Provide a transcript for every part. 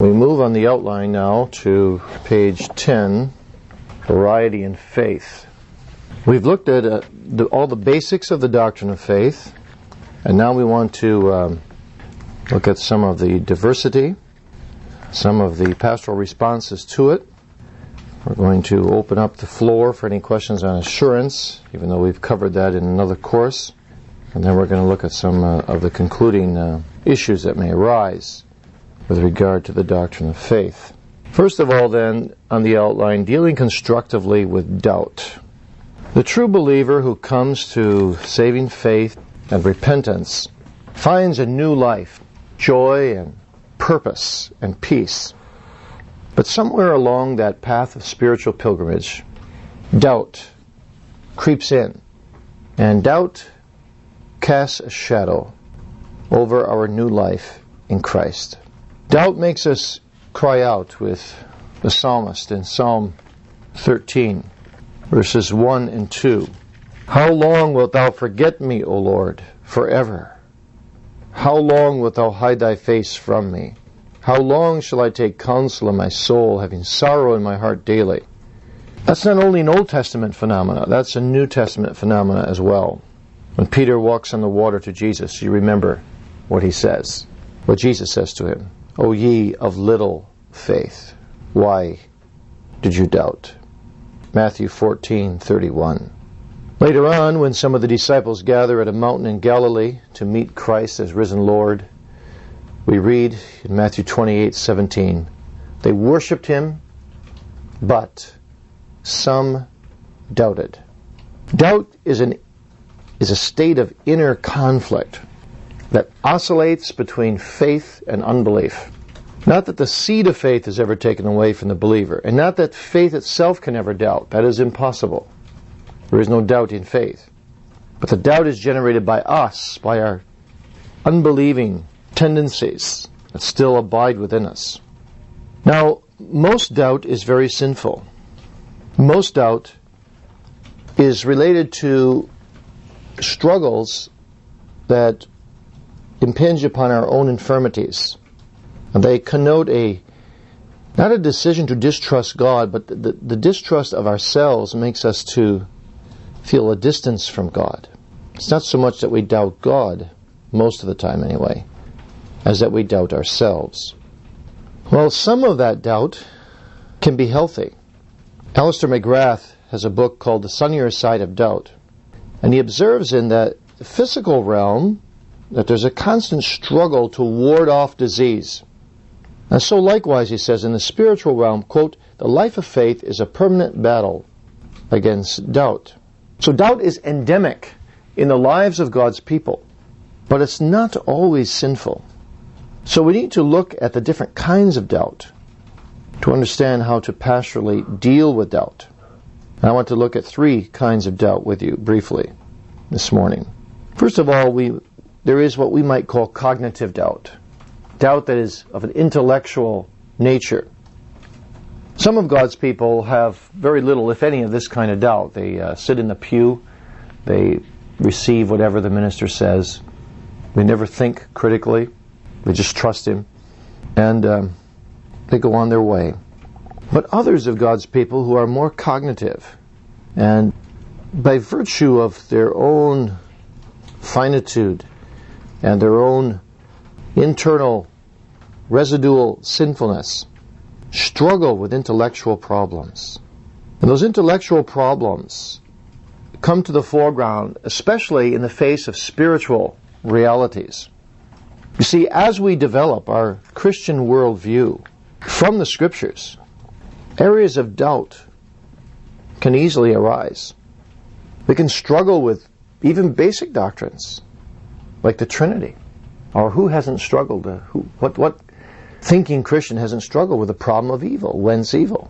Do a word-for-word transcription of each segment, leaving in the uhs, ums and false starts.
We move on the outline now to page ten, Variety in Faith. We've looked at uh, the, all the basics of the doctrine of faith, and now we want to um, look at some of the diversity, some of the pastoral responses to it. We're going to open up the floor for any questions on assurance, even though we've covered that in another course. And then we're going to look at some uh, of the concluding uh, issues that may arise with regard to the doctrine of faith. First of all, then, on the outline, dealing constructively with doubt. The true believer who comes to saving faith and repentance finds a new life, joy and purpose and peace. But somewhere along that path of spiritual pilgrimage, doubt creeps in, and doubt casts a shadow over our new life in Christ. Doubt makes us cry out with the psalmist in Psalm thirteen, verses one and two. How long wilt thou forget me, O Lord, forever? How long wilt thou hide thy face from me? How long shall I take counsel in my soul, having sorrow in my heart daily? That's not only an Old Testament phenomena, that's a New Testament phenomena as well. When Peter walks on the water to Jesus, you remember what he says, what Jesus says to him. O ye of little faith, why did you doubt? Matthew fourteen thirty-one. Later on, when some of the disciples gather at a mountain in Galilee to meet Christ as risen Lord, we read in Matthew twenty-eight seventeen, they worshipped him, but some doubted. Doubt is an is a state of inner conflict that oscillates between faith and unbelief. Not that the seed of faith is ever taken away from the believer, and not that faith itself can ever doubt. That is impossible. There is no doubt in faith. But the doubt is generated by us, by our unbelieving tendencies that still abide within us. Now, most doubt is very sinful. Most doubt is related to struggles that impinge upon our own infirmities. And they connote a, not a decision to distrust God, but the, the, the distrust of ourselves makes us to feel a distance from God. It's not so much that we doubt God, most of the time anyway, as that we doubt ourselves. Well, some of that doubt can be healthy. Alistair McGrath has a book called The Sunnier Side of Doubt, and he observes in that physical realm that there's a constant struggle to ward off disease. And so likewise, he says, in the spiritual realm, quote, the life of faith is a permanent battle against doubt. So doubt is endemic in the lives of God's people, but it's not always sinful. So we need to look at the different kinds of doubt to understand how to pastorally deal with doubt. And I want to look at three kinds of doubt with you briefly this morning. First of all, we there is what we might call cognitive doubt. Doubt that is of an intellectual nature. Some of God's people have very little, if any, of this kind of doubt. They uh, sit in the pew, they receive whatever the minister says, they never think critically, they just trust him, and um, they go on their way. But others of God's people who are more cognitive, and by virtue of their own finitude and their own internal residual sinfulness, struggle with intellectual problems. And those intellectual problems come to the foreground, especially in the face of spiritual realities. You see, as we develop our Christian worldview from the Scriptures, areas of doubt can easily arise. We can struggle with even basic doctrines, like the Trinity. Or who hasn't struggled? Uh, who, what, what thinking Christian hasn't struggled with the problem of evil? Whence evil?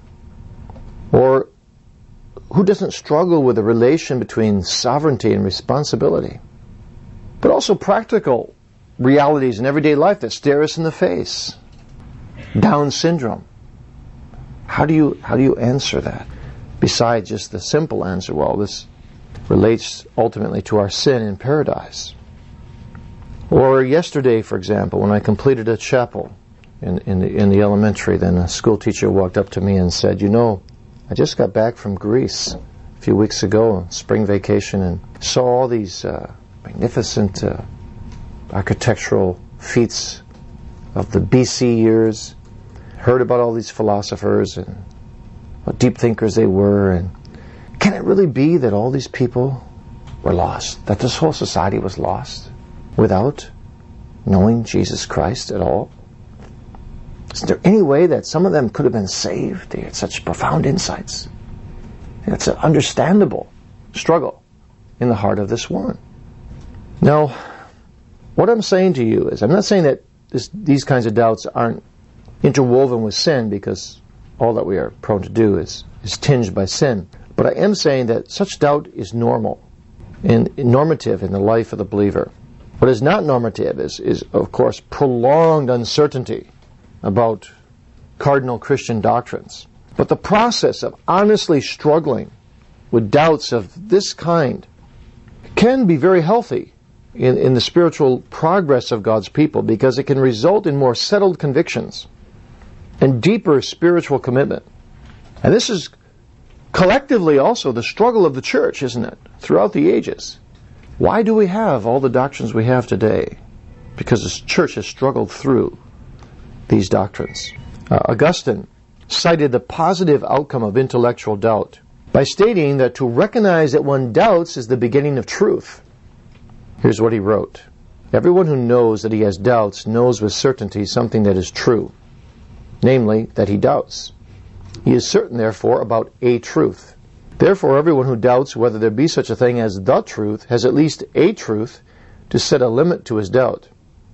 Or who doesn't struggle with the relation between sovereignty and responsibility? But also practical realities in everyday life that stare us in the face. Down syndrome. How do you how do you answer that? Besides just the simple answer, well, this relates ultimately to our sin in paradise. Or yesterday, for example, when I completed a chapel in, in, the, in the elementary. Then a school teacher walked up to me and said, you know, I just got back from Greece a few weeks ago, spring vacation, and saw all these uh, magnificent uh, architectural feats of the B C years, heard about all these philosophers and what deep thinkers they were, and can it really be that all these people were lost, that this whole society was lost without knowing Jesus Christ at all? Is there any way that some of them could have been saved? They had such profound insights. It's an understandable struggle in the heart of this woman. Now, what I'm saying to you is, I'm not saying that this, these kinds of doubts aren't interwoven with sin, because all that we are prone to do is, is tinged by sin. But I am saying that such doubt is normal and normative in the life of the believer. What is not normative is, is of course, prolonged uncertainty about cardinal Christian doctrines. But the process of honestly struggling with doubts of this kind can be very healthy in, in the spiritual progress of God's people, because it can result in more settled convictions and deeper spiritual commitment. And this is collectively also the struggle of the church, isn't it? Throughout the ages. Why do we have all the doctrines we have today? Because the church has struggled through these doctrines. Uh, Augustine cited the positive outcome of intellectual doubt by stating that to recognize that one doubts is the beginning of truth. Here's what he wrote. Everyone who knows that he has doubts knows with certainty something that is true, namely, that he doubts. He is certain, therefore, about a truth. Therefore, everyone who doubts whether there be such a thing as the truth has at least a truth to set a limit to his doubt.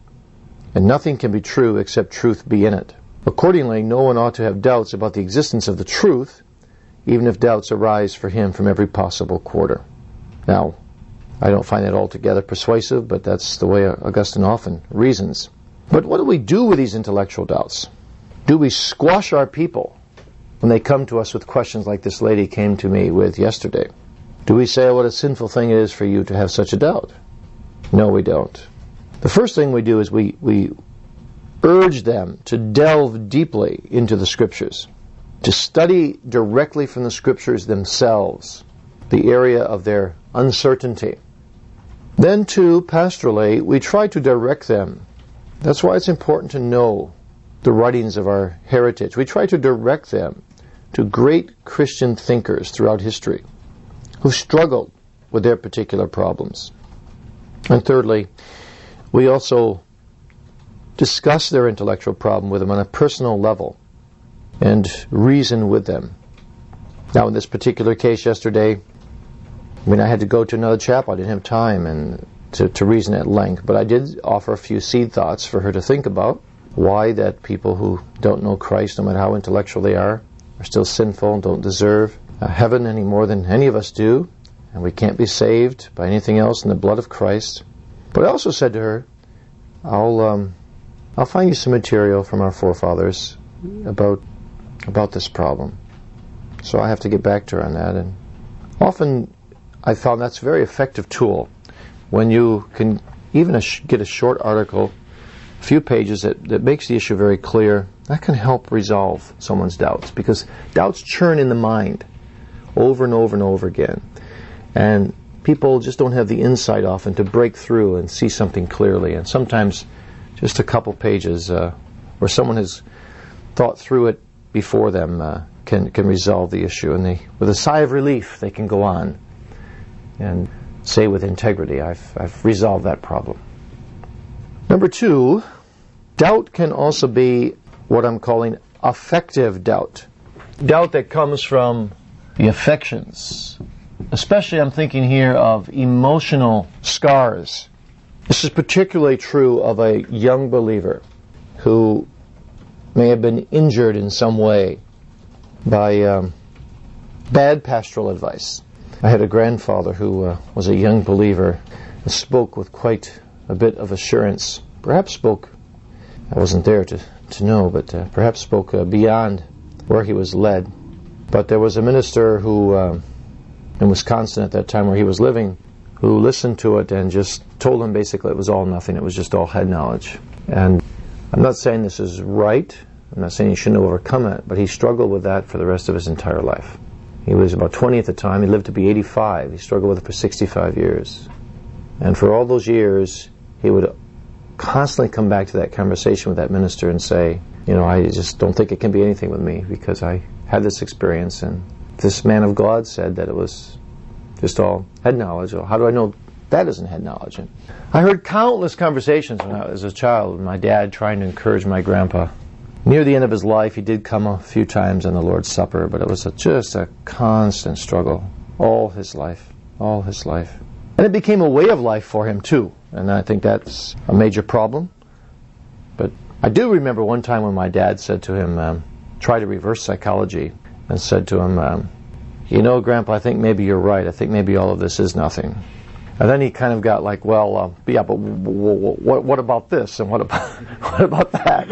And nothing can be true except truth be in it. Accordingly, no one ought to have doubts about the existence of the truth, even if doubts arise for him from every possible quarter. Now, I don't find that altogether persuasive, but that's the way Augustine often reasons. But what do we do with these intellectual doubts? Do we squash our people when they come to us with questions like this lady came to me with yesterday? Do we say what a sinful thing it is for you to have such a doubt? No, we don't. The first thing we do is we, we urge them to delve deeply into the Scriptures, to study directly from the Scriptures themselves, the area of their uncertainty. Then, too, pastorally, we try to direct them. That's why it's important to know the writings of our heritage. We try to direct them to great Christian thinkers throughout history who struggled with their particular problems. And thirdly, we also discuss their intellectual problem with them on a personal level and reason with them. Now, in this particular case yesterday, I mean, I had to go to another chapel. I didn't have time and to, to reason at length, but I did offer a few seed thoughts for her to think about. Why that people who don't know Christ, no matter how intellectual they are, are still sinful and don't deserve uh, heaven any more than any of us do, and we can't be saved by anything else than the blood of Christ. But I also said to her, I'll um, I'll find you some material from our forefathers about about this problem. So I have to get back to her on that. And often I found that's a very effective tool when you can even a sh- get a short article, a few pages that, that makes the issue very clear. That can help resolve someone's doubts, because doubts churn in the mind over and over and over again. And people just don't have the insight often to break through and see something clearly. And sometimes just a couple pages uh, where someone has thought through it before them uh, can can resolve the issue. And they, with a sigh of relief, they can go on and say with integrity, I've, I've resolved that problem. Number two, doubt can also be what I'm calling affective doubt. Doubt that comes from the affections. Especially I'm thinking here of emotional scars. This is particularly true of a young believer who may have been injured in some way by um, bad pastoral advice. I had a grandfather who uh, was a young believer and spoke with quite a bit of assurance. Perhaps spoke, I wasn't there to, to know, but uh, perhaps spoke uh, beyond where he was led. But there was a minister who, uh, in Wisconsin at that time where he was living, who listened to it and just told him basically it was all nothing. It was just all head knowledge. And I'm not saying this is right. I'm not saying he shouldn't overcome it, but he struggled with that for the rest of his entire life. He was about twenty at the time. He lived to be eighty-five. He struggled with it for sixty-five years. And for all those years, he would constantly come back to that conversation with that minister and say, you know, I just don't think it can be anything with me because I had this experience, and this man of God said that it was just all head knowledge. Well, how do I know that isn't head knowledge? And I heard countless conversations when I was a child with my dad trying to encourage my grandpa. Near the end of his life, he did come a few times on the Lord's Supper, but it was a, just a constant struggle all his life, all his life. And it became a way of life for him too, and I think that's a major problem. But I do remember one time when my dad said to him, um, try to reverse psychology, and said to him, um, you know, Grandpa, I think maybe you're right. I think maybe all of this is nothing. And then he kind of got like, well, uh, yeah, but w- w- w- what, what about this, and what about what about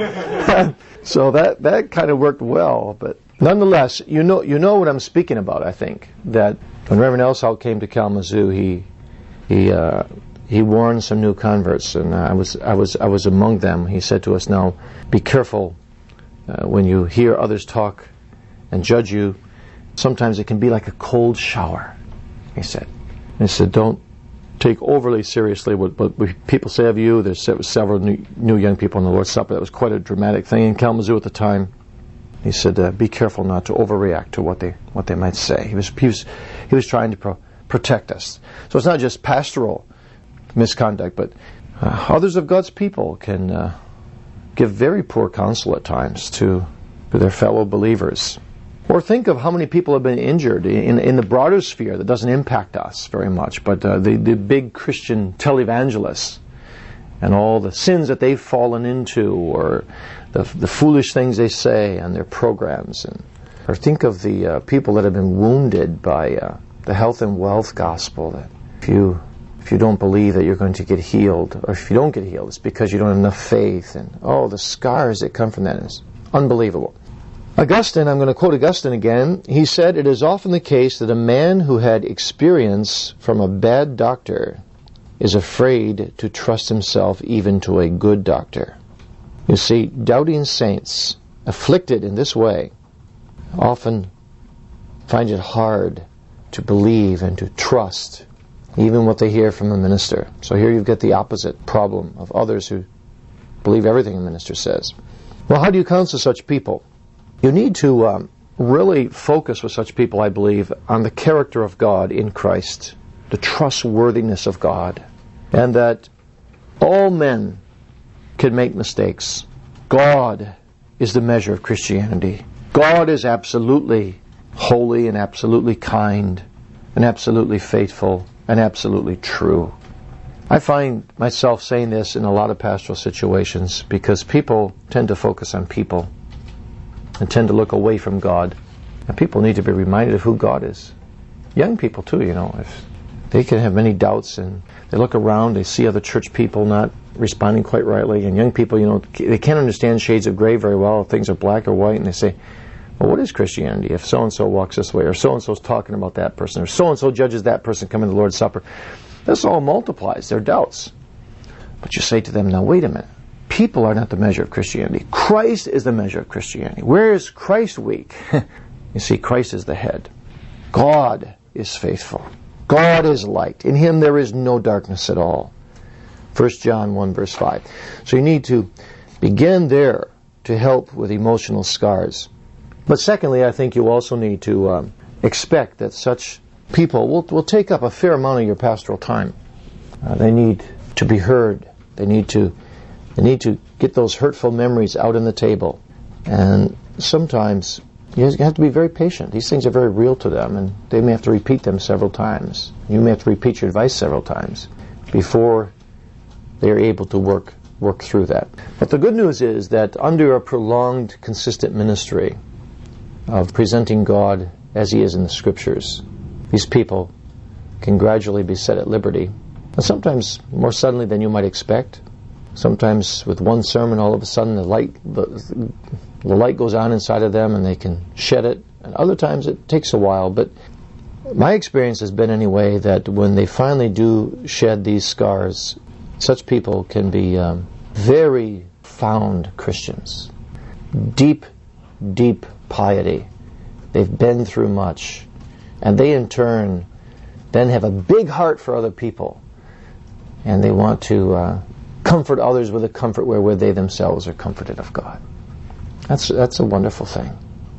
that? So that that kind of worked well. But nonetheless, you know you know what I'm speaking about. I think that when Reverend Elshout came to Kalamazoo, he he uh, he warned some new converts, and I was I was I was among them. He said to us, "Now, be careful uh, when you hear others talk and judge you. Sometimes it can be like a cold shower." He said. He said, "Don't take overly seriously what, what people say of you." There's several new, new young people in the Lord's Supper. That was quite a dramatic thing in Kalamazoo at the time. He said, uh, "Be careful not to overreact to what they what they might say." He was he was he was trying to pro- protect us. So it's not just pastoral misconduct, but uh, others of God's people can uh, give very poor counsel at times to, to their fellow believers. Or think of how many people have been injured in in the broader sphere that doesn't impact us very much, but uh, the, the big Christian televangelists and all the sins that they've fallen into, or the, the foolish things they say and their programs. And, or think of the uh, people that have been wounded by uh, the health and wealth gospel, that if you if you don't believe that you're going to get healed, or if you don't get healed, it's because you don't have enough faith. And oh, the scars that come from that is unbelievable. Augustine, I'm going to quote Augustine again. He said, "It is often the case that a man who had experience from a bad doctor is afraid to trust himself even to a good doctor." You see, doubting saints, afflicted in this way, often find it hard to believe and to trust even what they hear from a minister. So here you've got the opposite problem of others who believe everything a minister says. Well, how do you counsel such people? You need to um, really focus with such people, I believe, on the character of God in Christ, the trustworthiness of God, and that all men can make mistakes. God is the measure of Christianity. God is absolutely holy and absolutely kind and absolutely faithful and absolutely true. I find myself saying this in a lot of pastoral situations because people tend to focus on people and tend to look away from God. And people need to be reminded of who God is. Young people too, you know, if they can have many doubts and they look around, they see other church people not responding quite rightly, and young people, you know, they can't understand shades of gray very well. If things are black or white, and they say, well, what is Christianity if so-and-so walks this way, or so-and-so's talking about that person, or so-and-so judges that person coming to the Lord's Supper? This all multiplies their doubts. But you say to them, now wait a minute. People are not the measure of Christianity. Christ is the measure of Christianity. Where is Christ weak? You see, Christ is the head. God is faithful. God is light. In Him there is no darkness at all. First John one verse five. So you need to begin there to help with emotional scars. But secondly, I think you also need to um, expect that such people will, will take up a fair amount of your pastoral time. Uh, they need to be heard. They need to They need to get those hurtful memories out on the table. And sometimes you have to be very patient. These things are very real to them, and they may have to repeat them several times. You may have to repeat your advice several times before they are able to work work through that. But the good news is that under a prolonged, consistent ministry of presenting God as He is in the Scriptures, these people can gradually be set at liberty. And sometimes more suddenly than you might expect. Sometimes with one sermon, all of a sudden the light the, the light goes on inside of them and they can shed it. And other times it takes a while. But my experience has been anyway that when they finally do shed these scars, such people can be um, very profound Christians. Deep, deep piety. They've been through much. And they in turn then have a big heart for other people. And they want to uh, comfort others with a comfort wherewith they themselves are comforted of God. That's, that's a wonderful thing.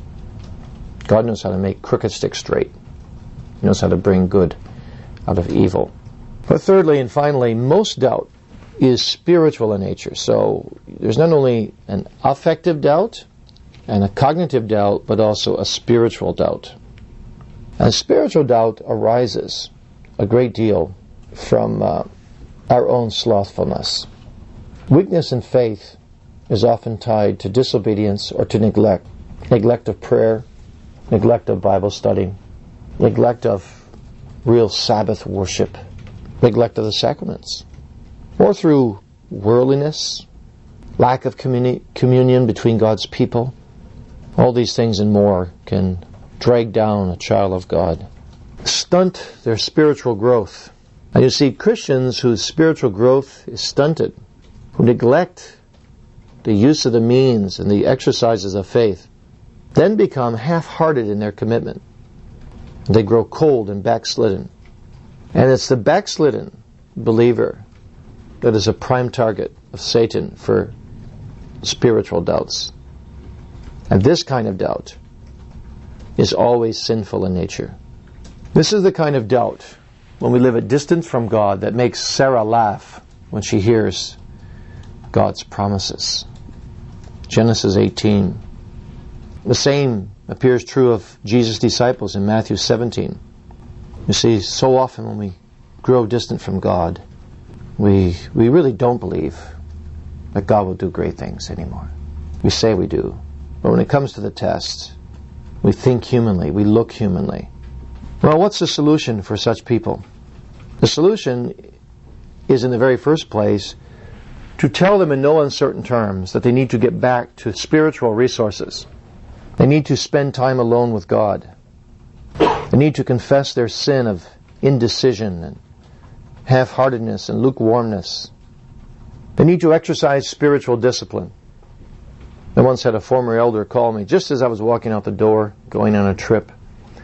God knows how to make crooked sticks straight. He knows how to bring good out of evil. But thirdly and finally, most doubt is spiritual in nature. So there's not only an affective doubt and a cognitive doubt, but also a spiritual doubt. And spiritual doubt arises a great deal from uh, our own slothfulness. Weakness in faith is often tied to disobedience or to neglect. Neglect of prayer, neglect of Bible study, neglect of real Sabbath worship, neglect of the sacraments, or through worldliness, lack of communi- communion between God's people. All these things and more can drag down a child of God, stunt their spiritual growth. And you see, Christians whose spiritual growth is stunted, who neglect the use of the means and the exercises of faith, then become half-hearted in their commitment. They grow cold and backslidden. And it's the backslidden believer that is a prime target of Satan for spiritual doubts. And this kind of doubt is always sinful in nature. This is the kind of doubt, when we live at distance from God, that makes Sarah laugh when she hears God's promises. Genesis eighteen. The same appears true of Jesus' disciples in Matthew seventeen. You see, so often when we grow distant from God, we we really don't believe that God will do great things anymore. We say we do, but when it comes to the test, we think humanly, we look humanly. Well, what's the solution for such people? The solution is, in the very first place, to tell them in no uncertain terms that they need to get back to spiritual resources. They need to spend time alone with God. They need to confess their sin of indecision and half-heartedness and lukewarmness. They need to exercise spiritual discipline. I once had a former elder call me just as I was walking out the door, going on a trip.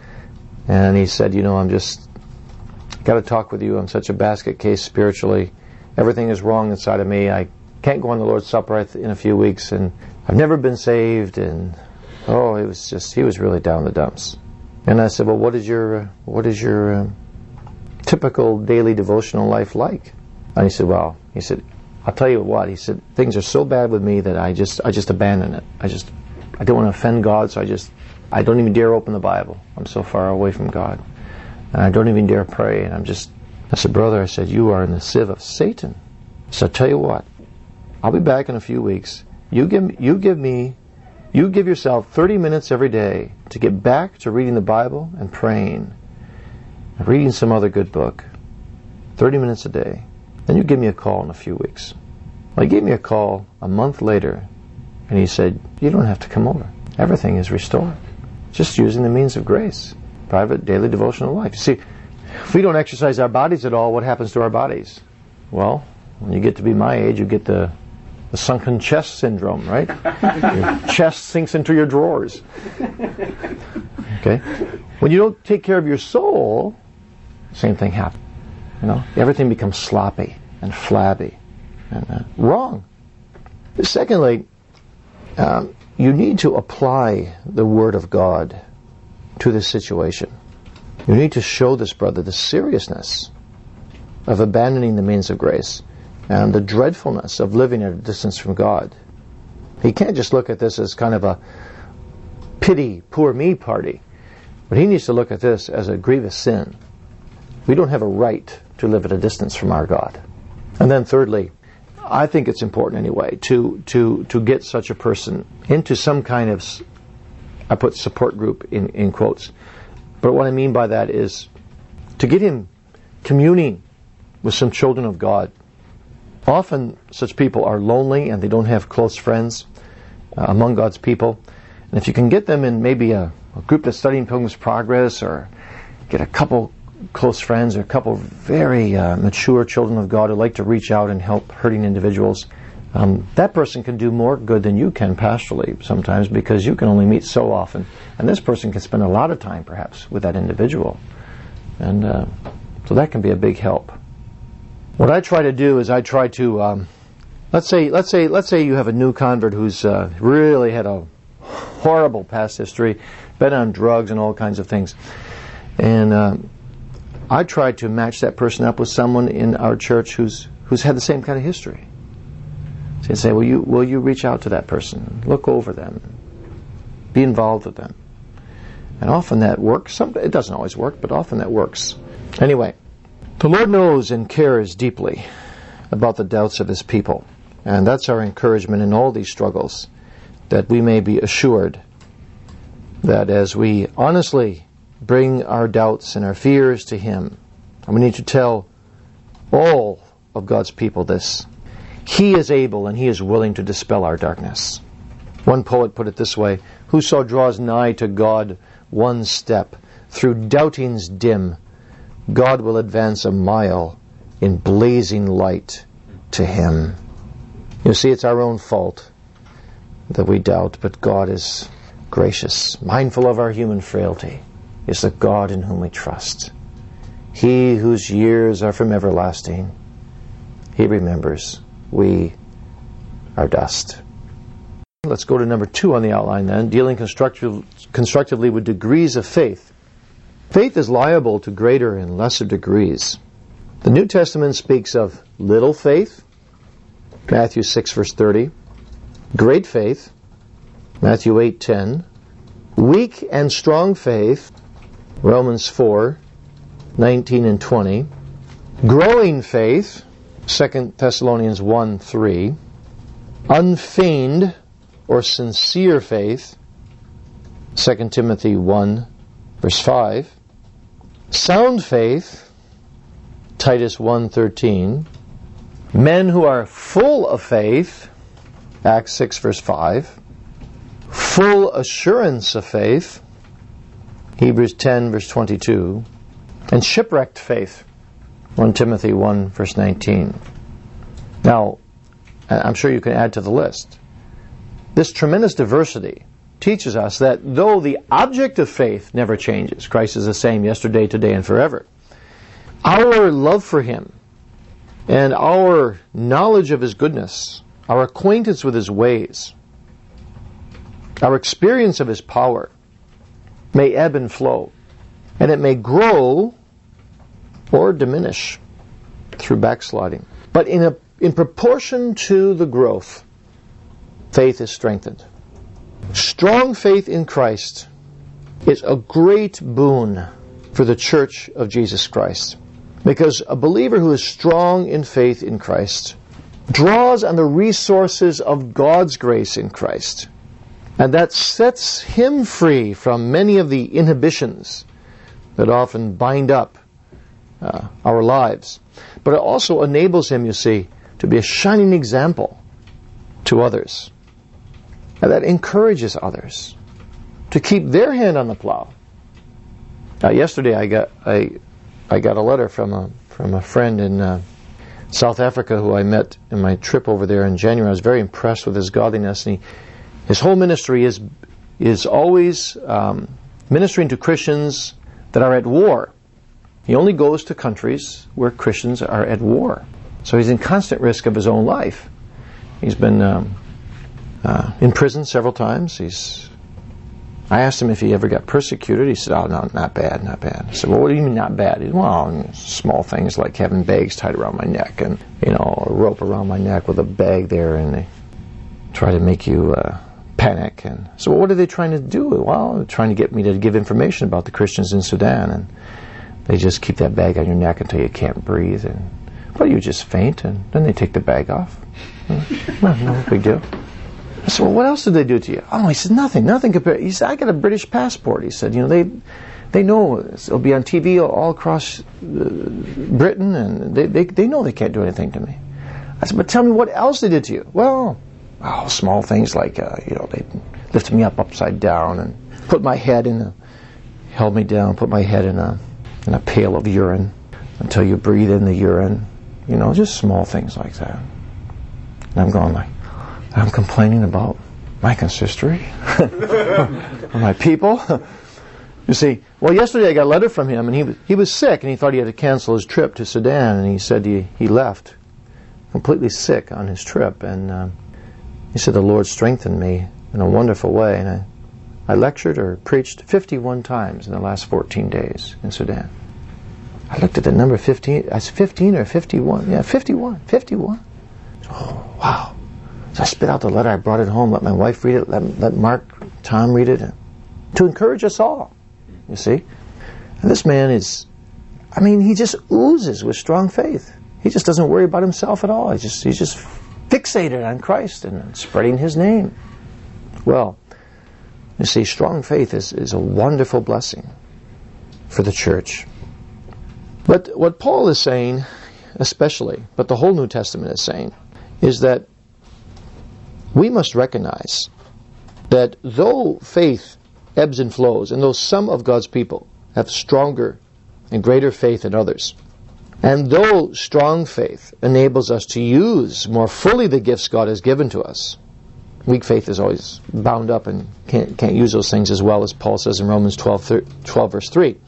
And he said, you know, I'm just, got to talk with you. I'm such a basket case spiritually. Everything is wrong inside of me. I can't go on the Lord's Supper in a few weeks. And I've never been saved. And, oh, it was just, he was really down the dumps. And I said, well, what is your, uh, what is your uh, typical daily devotional life like? And he said, well, he said, I'll tell you what, he said, things are so bad with me that I just I just abandon it. I just, I don't want to offend God, so I just, I don't even dare open the Bible. I'm so far away from God. And I don't even dare pray. And I'm just, I said, brother, I said, you are in the sieve of Satan. So I'll tell you what, I'll be back in a few weeks. You give, you give me, you give yourself thirty minutes every day to get back to reading the Bible and praying, and reading some other good book. thirty minutes a day. Then you give me a call in a few weeks. Well, he gave me a call a month later, and he said, you don't have to come over. Everything is restored. Just using the means of grace. Private, daily devotional life. You see, if we don't exercise our bodies at all, what happens to our bodies? Well, when you get to be my age, you get the, the sunken chest syndrome, right? Your chest sinks into your drawers. Okay? When you don't take care of your soul, same thing happens. You know, everything becomes sloppy and flabby and uh, wrong. Secondly, um, you need to apply the Word of God to this situation. You need to show this brother the seriousness of abandoning the means of grace and the dreadfulness of living at a distance from God. He can't just look at this as kind of a pity, poor me party, but he needs to look at this as a grievous sin. We don't have a right to live at a distance from our God. And then thirdly, I think it's important anyway to to to get such a person into some kind of, I put support group in, in quotes, but what I mean by that is to get him communing with some children of God. Often such people are lonely and they don't have close friends uh, among God's people. And if you can get them in maybe a, a group that's studying Pilgrim's Progress, or get a couple close friends or a couple very uh, mature children of God who like to reach out and help hurting individuals, Um, that person can do more good than you can pastorally sometimes, because you can only meet so often, and this person can spend a lot of time perhaps with that individual, and uh, so that can be a big help. What I try to do is I try to um, let's say let's say let's say you have a new convert who's uh, really had a horrible past history, been on drugs and all kinds of things, and um, I try to match that person up with someone in our church who's who's had the same kind of history. So you say, will you will you reach out to that person, look over them, be involved with them, and often that works. Some, it doesn't always work, but often that works. Anyway, the Lord knows and cares deeply about the doubts of His people, and that's our encouragement in all these struggles, that we may be assured that as we honestly bring our doubts and our fears to Him, and we need to tell all of God's people this, He is able and He is willing to dispel our darkness. One poet put it this way: whoso draws nigh to God one step through doubtings dim, God will advance a mile in blazing light to him. You see, it's our own fault that we doubt, but God is gracious, mindful of our human frailty, is the God in whom we trust. He whose years are from everlasting, He remembers we are dust. Let's go to number two on the outline then, dealing constructive, constructively with degrees of faith. Faith is liable to greater and lesser degrees. The New Testament speaks of little faith, Matthew six verse thirty, great faith, Matthew eight ten, weak and strong faith, Romans four nineteen and twenty, growing faith, Second Thessalonians one three, unfeigned or sincere faith, Second Timothy one verse five, sound faith, Titus one thirteen, men who are full of faith, Acts six verse five, full assurance of faith, Hebrews ten verse twenty-two, and shipwrecked faith, First Timothy one verse nineteen. Now, I'm sure you can add to the list. This tremendous diversity teaches us that though the object of faith never changes, Christ is the same yesterday, today, and forever, our love for Him and our knowledge of His goodness, our acquaintance with His ways, our experience of His power may ebb and flow, and it may grow or diminish through backsliding. But in a, in proportion to the growth, faith is strengthened. Strong faith in Christ is a great boon for the Church of Jesus Christ, because a believer who is strong in faith in Christ draws on the resources of God's grace in Christ, and that sets him free from many of the inhibitions that often bind up uh, our lives. But it also enables him, you see, to be a shining example to others. And that encourages others to keep their hand on the plow. Uh, yesterday, I got I I got a letter from a from a friend in uh, South Africa who I met in my trip over there in January. I was very impressed with his godliness, and he, his whole ministry is is always um, ministering to Christians that are at war. He only goes to countries where Christians are at war, so he's in constant risk of his own life. He's been um, Uh, in prison several times. He's. I asked him if he ever got persecuted. He said, "Oh no, not bad, not bad." I said, "Well, what do you mean not bad?" He said, "Well, small things like having bags tied around my neck, and you know, a rope around my neck with a bag there, and they try to make you uh, panic." And so, well, what are they trying to do? Well, they're trying to get me to give information about the Christians in Sudan, and they just keep that bag on your neck until you can't breathe, and well, you just faint, and then they take the bag off. Well, no big deal. I said, well, what else did they do to you? Oh, he said, nothing, nothing compared. He said, I got a British passport. He said, you know, they they know it'll be on T V all across uh, Britain, and they, they they know they can't do anything to me. I said, but tell me what else they did to you. Well, oh, small things like, uh, you know, they lifted me up upside down and put my head in a, held me down, put my head in a, in a pail of urine until you breathe in the urine. You know, just small things like that. And I'm going like, I'm complaining about my consistory? Or my people? You see, well, yesterday I got a letter from him, and he was, he was sick, and he thought he had to cancel his trip to Sudan, and he said he, he left completely sick on his trip, and um, he said the Lord strengthened me in a wonderful way, and I, I lectured or preached fifty-one times in the last fourteen days in Sudan. I looked at the number fifteen, I said fifteen or fifty-one? Yeah, fifty-one, fifty-one. Oh, wow. So I spit out the letter, I brought it home, let my wife read it, let, let Mark, Tom read it, and to encourage us all. You see? And this man is, I mean, he just oozes with strong faith. He just doesn't worry about himself at all. He's just, he's just fixated on Christ and spreading His name. Well, you see, strong faith is, is a wonderful blessing for the church. But what Paul is saying, especially, but the whole New Testament is saying, is that we must recognize that though faith ebbs and flows, and though some of God's people have stronger and greater faith than others, and though strong faith enables us to use more fully the gifts God has given to us, weak faith is always bound up and can't, can't use those things as well, as Paul says in Romans twelve, twelve verse three.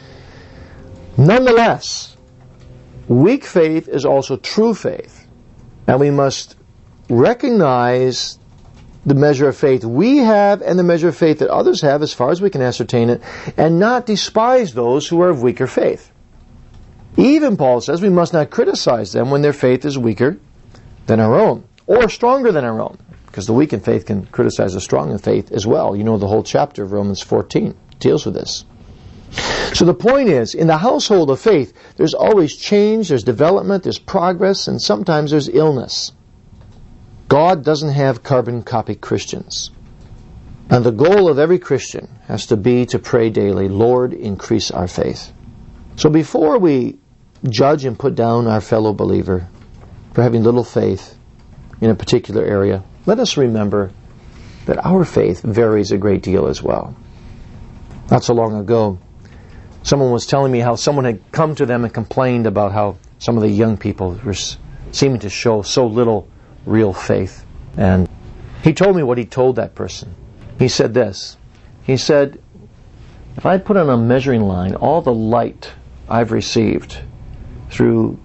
Nonetheless, weak faith is also true faith, and we must recognize the measure of faith we have and the measure of faith that others have as far as we can ascertain it, and not despise those who are of weaker faith. Even Paul says we must not criticize them when their faith is weaker than our own, or stronger than our own, because the weak in faith can criticize the strong in faith as well. You know, the whole chapter of Romans fourteen deals with this. So the point is, in the household of faith, there's always change, there's development, there's progress, and sometimes there's illness. God doesn't have carbon copy Christians. And the goal of every Christian has to be to pray daily, Lord, increase our faith. So before we judge and put down our fellow believer for having little faith in a particular area, let us remember that our faith varies a great deal as well. Not so long ago, someone was telling me how someone had come to them and complained about how some of the young people were seeming to show so little real faith. And he told me what he told that person. He said this. He said, if I put on a measuring line all the light I've received through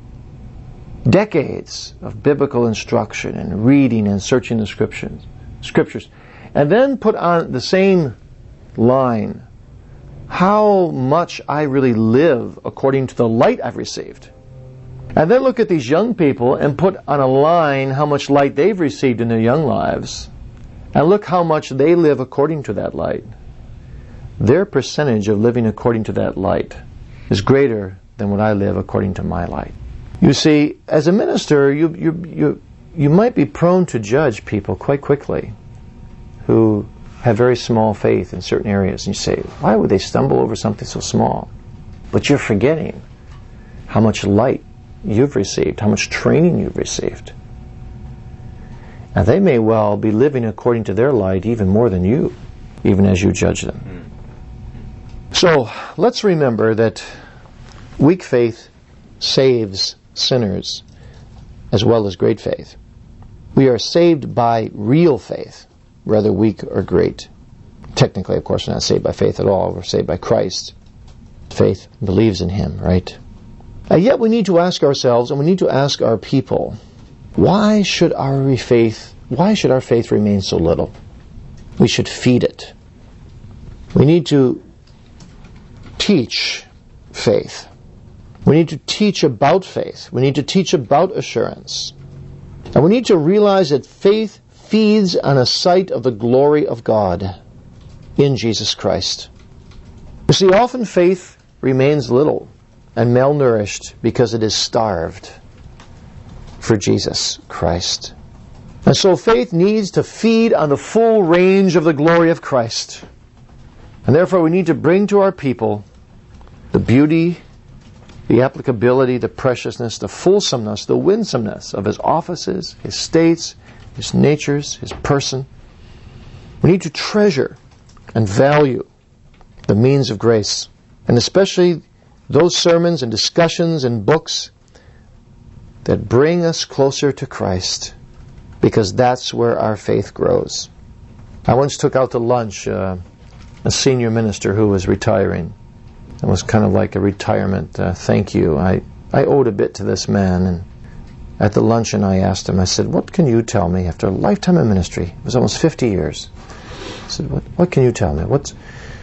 decades of biblical instruction and reading and searching the scriptures, scriptures, and then put on the same line how much I really live according to the light I've received, and then look at these young people and put on a line how much light they've received in their young lives, and look how much they live according to that light, their percentage of living according to that light is greater than what I live according to my light. You see, as a minister, you you you you might be prone to judge people quite quickly who have very small faith in certain areas, and you say, why would they stumble over something so small? But you're forgetting how much light you've received, how much training you've received. And they may well be living according to their light even more than you, even as you judge them. So let's remember that weak faith saves sinners as well as great faith. We are saved by real faith, whether weak or great. Technically, of course, we're not saved by faith at all. We're saved by Christ. Faith believes in Him, right? And yet we need to ask ourselves, and we need to ask our people, why should our faith, why should our faith remain so little? We should feed it. We need to teach faith. We need to teach about faith. We need to teach about assurance. And we need to realize that faith feeds on a sight of the glory of God in Jesus Christ. You see, often faith remains little and malnourished because it is starved for Jesus Christ. And so faith needs to feed on the full range of the glory of Christ. And therefore we need to bring to our people the beauty, the applicability, the preciousness, the fulsomeness, the winsomeness of His offices, His states, His natures, His person. We need to treasure and value the means of grace, and especially those sermons and discussions and books that bring us closer to Christ because that's where our faith grows. I once took out to lunch uh, a senior minister who was retiring. It was kind of like a retirement uh, thank you. I, I owed a bit to this man, and at the luncheon I asked him, I said, what can you tell me after a lifetime of ministry? It was almost fifty years. I said, what, what can you tell me? What's,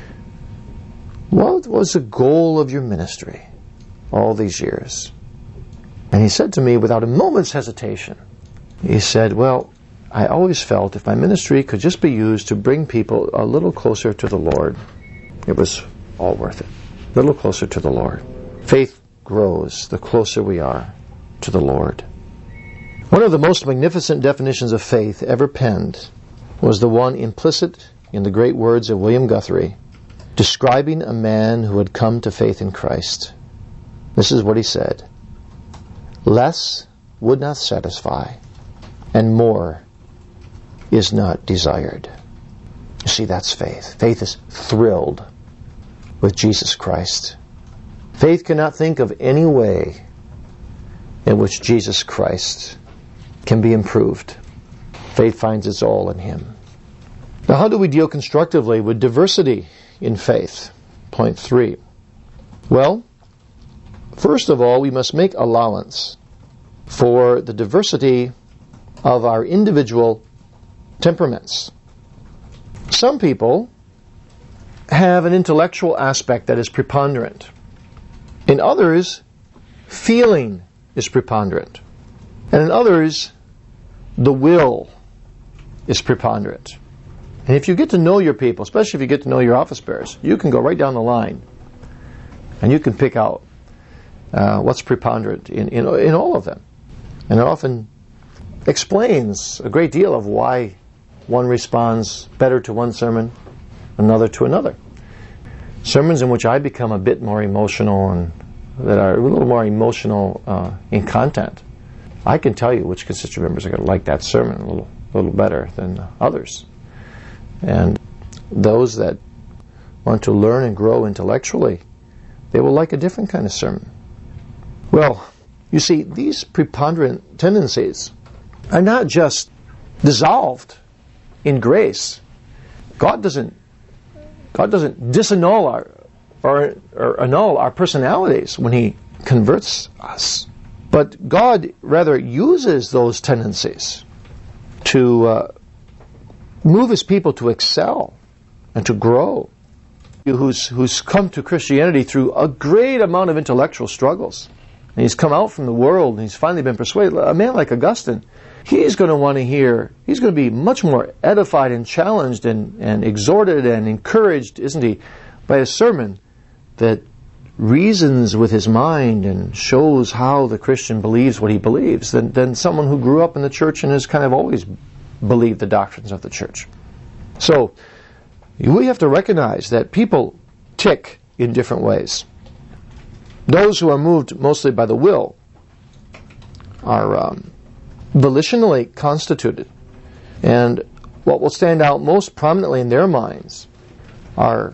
what was the goal of your ministry all these years? And he said to me without a moment's hesitation, he said, well, I always felt if my ministry could just be used to bring people a little closer to the Lord, it was all worth it. A little closer to the Lord. Faith grows the closer we are to the Lord. One of the most magnificent definitions of faith ever penned was the one implicit in the great words of William Guthrie, describing a man who had come to faith in Christ. This is what he said: less would not satisfy, and more is not desired. You see, that's faith. Faith is thrilled with Jesus Christ. Faith cannot think of any way in which Jesus Christ can be improved. Faith finds its all in Him. Now, how do we deal constructively with diversity in faith? Point three. Well, first of all, we must make allowance for the diversity of our individual temperaments. Some people have an intellectual aspect that is preponderant. In others, feeling is preponderant. And in others, the will is preponderant. And if you get to know your people, especially if you get to know your office bearers, you can go right down the line and you can pick out uh, what's preponderant in, in, in all of them. And it often explains a great deal of why one responds better to one sermon, another to another. Sermons in which I become a bit more emotional and that are a little more emotional uh, in content, I can tell you which constituent members are going to like that sermon a little, little better than others. And those that want to learn and grow intellectually, they will like a different kind of sermon. Well, you see, these preponderant tendencies are not just dissolved in grace. God doesn't God doesn't disannul our or, or annul our personalities when He converts us. But God rather uses those tendencies to uh, move His people to excel and to grow. Who's, who's come to Christianity through a great amount of intellectual struggles. And he's come out from the world and he's finally been persuaded. A man like Augustine, he's going to want to hear, he's going to be much more edified and challenged and, and exhorted and encouraged, isn't he, by a sermon that reasons with his mind and shows how the Christian believes what he believes than, than someone who grew up in the church and has kind of always believed the doctrines of the church. So, we have to recognize that people tick in different ways. Those who are moved mostly by the will are um, volitionally constituted. And what will stand out most prominently in their minds are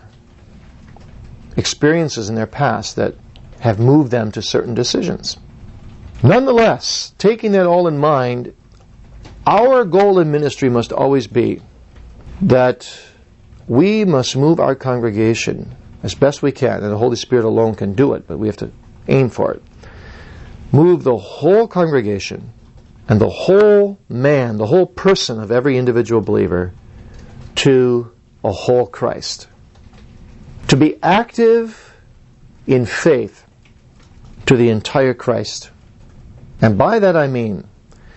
experiences in their past that have moved them to certain decisions. Nonetheless, taking that all in mind, our goal in ministry must always be that we must move our congregation as best we can, and the Holy Spirit alone can do it, but we have to aim for it. Move the whole congregation and the whole man, the whole person of every individual believer to a whole Christ. To be active in faith to the entire Christ. And by that I mean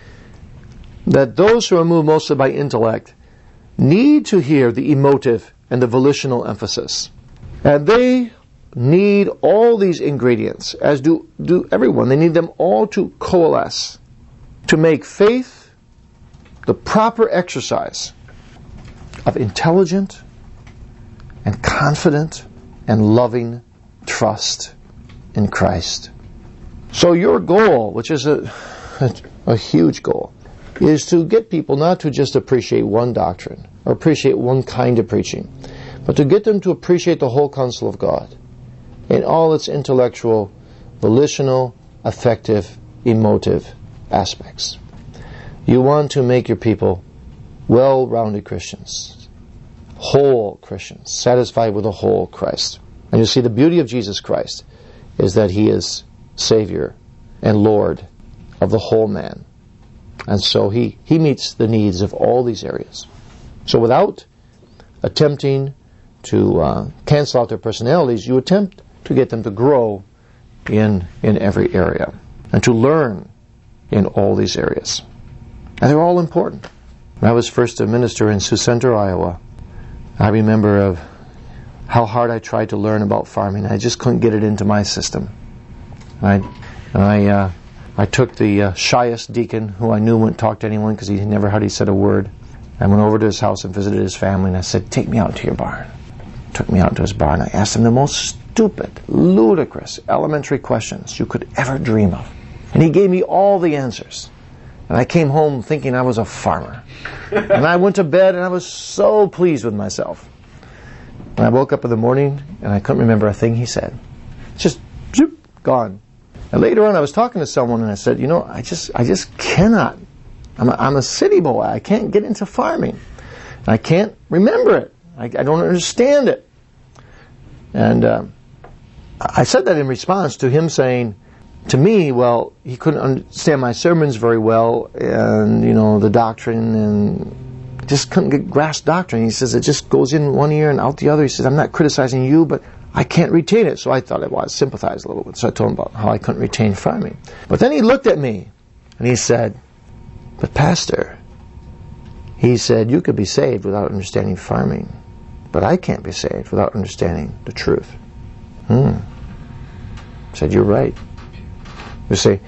that those who are moved mostly by intellect need to hear the emotive and the volitional emphasis. And they need all these ingredients, as do, do everyone. They need them all to coalesce, to make faith the proper exercise of intelligent and confident and loving trust in Christ. So your goal, which is a, a, a huge goal, is to get people not to just appreciate one doctrine or appreciate one kind of preaching, but to get them to appreciate the whole counsel of God in all its intellectual, volitional, affective, emotive aspects. You want to make your people well-rounded Christians, whole Christians, satisfied with the whole Christ. And you see, the beauty of Jesus Christ is that He is Savior and Lord of the whole man. And so He, he meets the needs of all these areas. So without attempting to uh, cancel out their personalities, you attempt to get them to grow in, in every area and to learn in all these areas. And they're all important. When I was first a minister in Sioux Center, Iowa, I remember of how hard I tried to learn about farming. I just couldn't get it into my system. I, and I, uh, I took the uh, shyest deacon, who I knew wouldn't talk to anyone because he never hardly said a word. I went over to his house and visited his family, and I said, "Take me out to your barn." Took me out to his barn. I asked him the most stupid, ludicrous, elementary questions you could ever dream of. And he gave me all the answers. And I came home thinking I was a farmer. And I went to bed and I was so pleased with myself. And I woke up in the morning and I couldn't remember a thing he said. Just, zoop, gone. And later on I was talking to someone and I said, you know, I just I just cannot. I'm a, I'm a city boy. I can't get into farming. I can't remember it. I, I don't understand it. And uh, I said that in response to him saying, to me, well, he couldn't understand my sermons very well, and, you know, the doctrine, and just couldn't get grasp doctrine. He says it just goes in one ear and out the other. He says, I'm not criticizing you, but I can't retain it. So I thought I was sympathized a little bit. So I told him about how I couldn't retain farming. But then he looked at me, and he said, but Pastor, he said, you could be saved without understanding farming, but I can't be saved without understanding the truth. Hmm. I said, you're right. You see,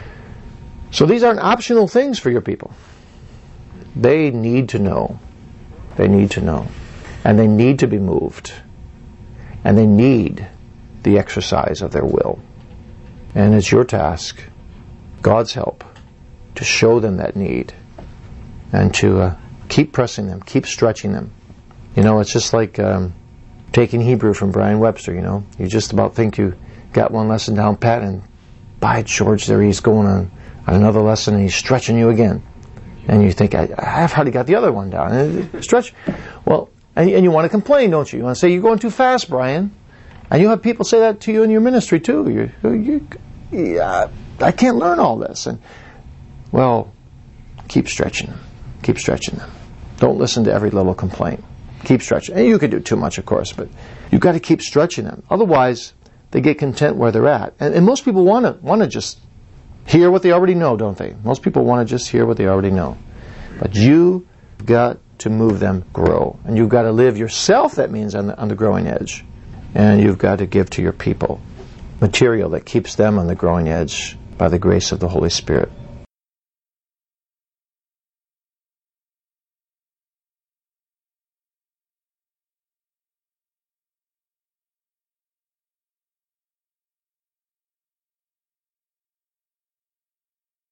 so these aren't optional things for your people. They need to know. They need to know. And they need to be moved. And they need the exercise of their will. And it's your task, God's help, to show them that need and to uh, keep pressing them, keep stretching them. You know, it's just like um, taking Hebrew from Brian Webster, you know. You just about think you got one lesson down pat, and by George, there he's going on, on another lesson, and he's stretching you again. And you think, I, I've hardly got the other one down. And stretch. Well, and, and you want to complain, don't you? You want to say, you're going too fast, Brian. And you have people say that to you in your ministry, too. You, you, yeah, I can't learn all this. And, well, keep stretching them. Keep stretching them. Don't listen to every little complaint. Keep stretching. And you could do too much, of course, but you've got to keep stretching them. Otherwise, they get content where they're at. And, and most people want to want to just hear what they already know, don't they? Most people want to just hear what they already know. But you've got to move them grow. And you've got to live yourself, that means, on the, on the growing edge. And you've got to give to your people material that keeps them on the growing edge by the grace of the Holy Spirit.